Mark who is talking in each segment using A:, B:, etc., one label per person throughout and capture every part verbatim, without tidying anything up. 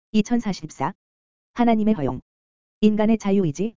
A: 이천사십사. 하나님의 허용. 인간의 자유의지.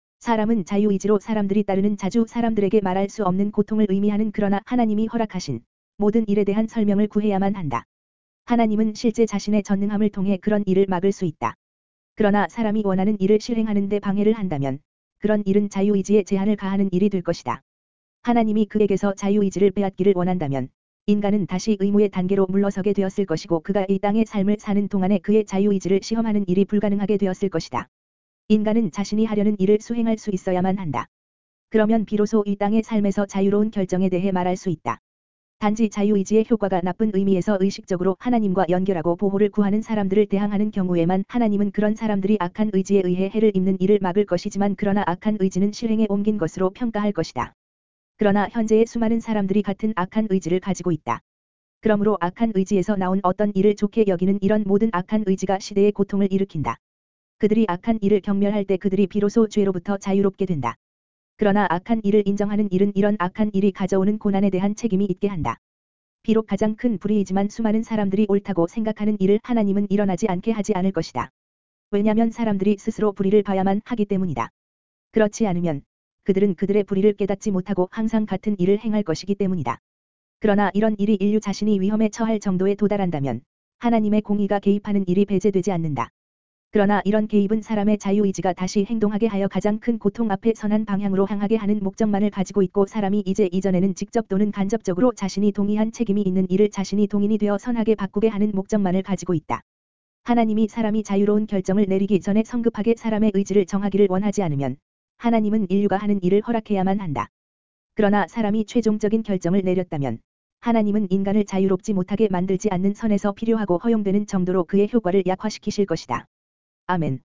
A: 사람은 자유의지로 사람들이 따르는 자주 사람들에게 말할 수 없는 고통을 의미하는 그러나 하나님이 허락하신 모든 일에 대한 설명을 구해야만 한다. 하나님은 실제 자신의 전능함을 통해 그런 일을 막을 수 있다. 그러나 사람이 원하는 일을 실행하는 데 방해를 한다면 그런 일은 자유의지에 제한을 가하는 일이 될 것이다. 하나님이 그에게서 자유의지를 빼앗기를 원한다면 인간은 다시 의무의 단계로 물러서게 되었을 것이고 그가 이 땅의 삶을 사는 동안에 그의 자유의지를 시험하는 일이 불가능하게 되었을 것이다. 인간은 자신이 하려는 일을 수행할 수 있어야만 한다. 그러면 비로소 이 땅의 삶에서 자유로운 결정에 대해 말할 수 있다. 단지 자유의지의 효과가 나쁜 의미에서 의식적으로 하나님과 연결하고 보호를 구하는 사람들을 대항하는 경우에만 하나님은 그런 사람들이 악한 의지에 의해 해를 입는 일을 막을 것이지만 그러나 악한 의지는 실행에 옮긴 것으로 평가할 것이다. 그러나 현재의 수많은 사람들이 같은 악한 의지를 가지고 있다. 그러므로 악한 의지에서 나온 어떤 일을 좋게 여기는 이런 모든 악한 의지가 시대의 고통을 일으킨다. 그들이 악한 일을 경멸할 때 그들이 비로소 죄로부터 자유롭게 된다. 그러나 악한 일을 인정하는 일은 이런 악한 일이 가져오는 고난에 대한 책임이 있게 한다. 비록 가장 큰 불의이지만 수많은 사람들이 옳다고 생각하는 일을 하나님은 일어나지 않게 하지 않을 것이다. 왜냐하면 사람들이 스스로 불의를 봐야만 하기 때문이다. 그렇지 않으면 그들은 그들의 불의를 깨닫지 못하고 항상 같은 일을 행할 것이기 때문이다. 그러나 이런 일이 인류 자신이 위험에 처할 정도에 도달한다면 하나님의 공의가 개입하는 일이 배제되지 않는다. 그러나 이런 개입은 사람의 자유의지가 다시 행동하게 하여 가장 큰 고통 앞에 선한 방향으로 향하게 하는 목적만을 가지고 있고 사람이 이제 이전에는 직접 또는 간접적으로 자신이 동의한 책임이 있는 일을 자신이 동인이 되어 선하게 바꾸게 하는 목적만을 가지고 있다. 하나님이 사람이 자유로운 결정을 내리기 전에 성급하게 사람의 의지를 정하기를 원하지 않으면 하나님은 인류가 하는 일을 허락해야만 한다. 그러나 사람이 최종적인 결정을 내렸다면 하나님은 인간을 자유롭지 못하게 만들지 않는 선에서 필요하고 허용되는 정도로 그의 효과를 약화시키실 것이다. 아멘.